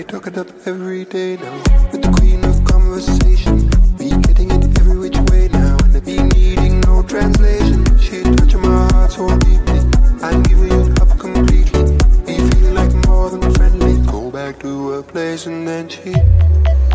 talk it up every day now. With the queen of conversation, be getting it every which way now. And I be needing no translation. She touching my heart so deeply. I'm giving it up completely. Be feeling like more than friendly. Go back to her place and then she